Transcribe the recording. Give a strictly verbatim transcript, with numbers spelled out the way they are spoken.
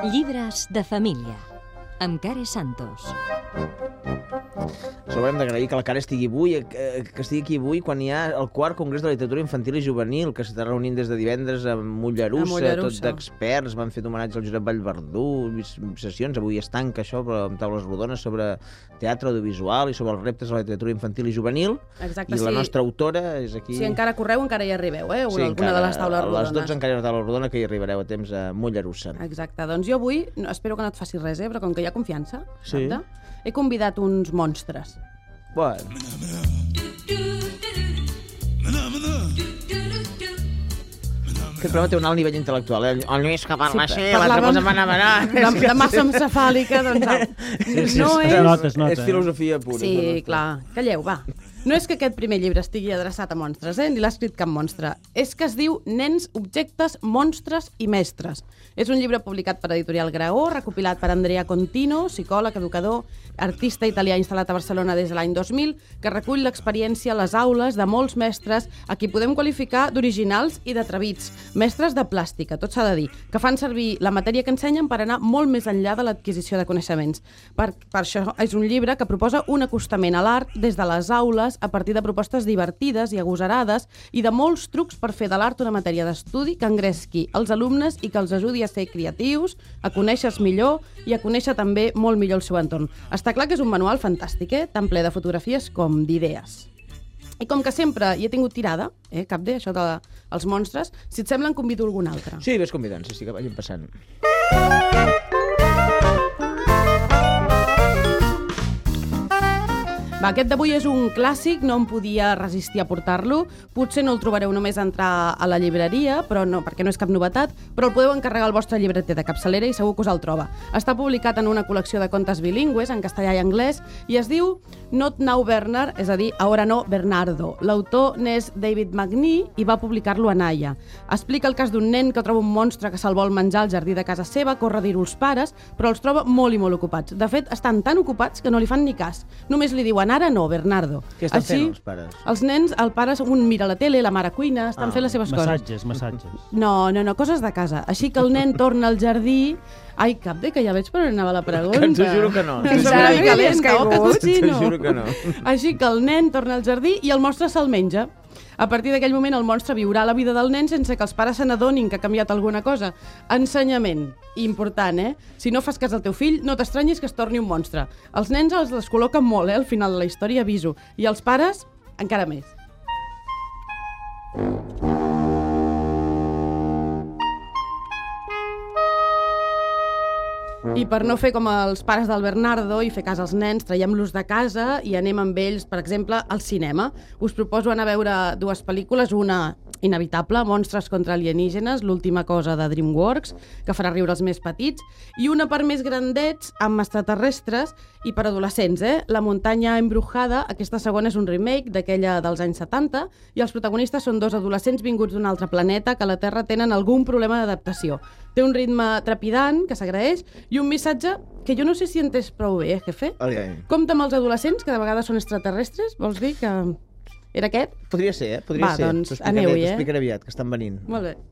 Llibres de família, amb Care Santos. Ens haurem d'agrair que la Cara estigui avui, que estigui aquí avui quan hi ha el quart Congrés de la Literatura Infantil i Juvenil, que s'està reunint des de divendres a Mollerussa, a Mollerussa. Tot d'experts, van fet homenatge al Josep Vallverdú, sessions, avui es tanca això, però amb taules rodones sobre teatre audiovisual i sobre els reptes de la literatura infantil i juvenil. Exacte, I la sí. nostra autora és aquí... Si encara correu, encara hi arribeu, eh? Sí, alguna encara, de les taules rodones. A les dotze encara hi ha una taula rodona que hi arribareu a temps a Mollerussa. Exacte, doncs jo avui, no, espero que no et facis res, eh? Però com que hi ha confiança, sí. Sabte, he convidat uns monstres. Bueno. Aquest programa té un alt nivell intel·lectual, eh? El Lluís que parla així, l'altre posa manamenar... De, de massa encefàlica, doncs... Sí, sí, no és, és... Notes, notes, és filosofia pura. Sí, clar. Calleu, va. No és que aquest primer llibre estigui adreçat a monstres, eh? Ni l'ha escrit cap monstre. És que es diu Nens, objectes, monstres i mestres. És un llibre publicat per Editorial Graó, recopilat per Andrea Contino, psicòleg, educador, artista italià instal·lat a Barcelona des de l'any dos mil, que recull l'experiència a les aules de molts mestres a qui podem qualificar d'originals i d'atrevits. Mestres de plàstica, tot s'ha de dir, que fan servir la matèria que ensenyen per anar molt més enllà de l'adquisició de coneixements. Per, per això és un llibre que proposa un acostament a l'art des de les aules a partir de propostes divertides i agosarades i de molts trucs per fer de l'art una matèria d'estudi que engresqui els alumnes i que els ajudi a ser creatius, a conèixer-se millor i a conèixer també molt millor el seu entorn. Està clar que és un manual fantàstic, eh? Tan ple de fotografies com d'idees. I com que sempre hi he tingut tirada, eh, cap de això dels monstres, si et sembla en convido algun altre. Sí, ves convidant, sí, sí, que vagin passant. Va, aquest d'avui és un clàssic, no em podia resistir a portar-lo. Potser no el trobareu només entrar a la llibreria, però no, perquè no és cap novetat, però el podeu encarregar al vostre llibreter de capçalera i segur que us el troba. Està publicat en una col·lecció de contes bilingües, en castellà i anglès, i es diu Not Now Bernard, és a dir, Ahora no Bernardo. L'autor n'és David McNee i va publicar-lo a Naya. Explica el cas d'un nen que troba un monstre que se'l vol menjar al jardí de casa seva, corre a dir-ho als pares, però els troba molt i molt ocupats. De fet, estan tan ocupats que no li fan ni cas. Només li diuen ara no, Bernardo. Què estan Així, fent els pares? Els nens, el pare, un mira la tele, la mare cuina, estan ah, fent les seves massatges, coses. Massatges, massatges. No, no, no, coses de casa. Així que el nen torna al jardí... Ai, cap de que ja veig per on anava la pregunta. Que ens ho juro que no. Que ens una mica lent, no? T'ho juro que no. Així que el nen torna al jardí i el monstre se'l menja. A partir d'aquell moment el monstre viurà la vida del nen sense que els pares se n'adonin que ha canviat alguna cosa. Ensenyament. Important, eh? Si no fas cas al teu fill, no t'estranyis que es torni un monstre. Els nens els descol·loquen molt, eh? Al final de la història, aviso. I els pares, encara més. I per no fer com els pares del Bernardo i fer cas als nens, traiem-los de casa i anem amb ells, per exemple, al cinema. Us proposo anar a veure dues pel·lícules, una inevitable, Monstres contra alienígenes, l'última cosa de DreamWorks, que farà riure els més petits, i una per més grandets, amb extraterrestres i per adolescents, eh? La muntanya embrujada, aquesta segona és un remake d'aquella dels anys setanta, i els protagonistes són dos adolescents vinguts d'un altre planeta que a la Terra tenen algun problema d'adaptació. Té un ritme trepidant, que s'agraeix, i un missatge que jo no sé si he entès prou bé, eh, jefe? Compte amb els adolescents, que de vegades són extraterrestres, vols dir que... Era aquest? Podria ser, eh? Podria Va, ser. doncs aneu-hi, eh? T'ho explicaré aviat, que estan venint. Molt bé.